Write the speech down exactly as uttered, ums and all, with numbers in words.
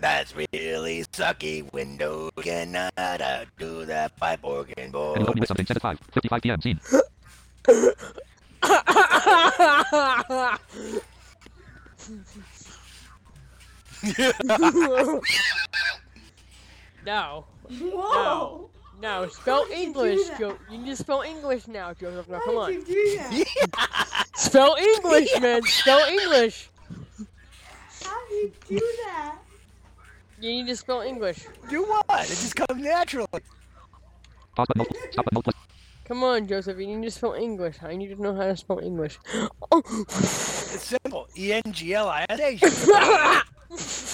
That's really sucky. Windows cannot outdo that pipe organ boy. And opening list something. Set at five fifty-five p m Scene. No. Whoa! No, spell How did you do English, that? Joe. You need to spell English now, Joseph. Now, How come on. did you do that? Spell English, man. Spell English. How did you do that? You need to spell English. Do what? It just comes naturally. Pause button. Multiple. Stop button. Multiple. Come on, Joseph. You need to spell English. I need to know how to spell English. Oh. It's simple. E N G L I S H.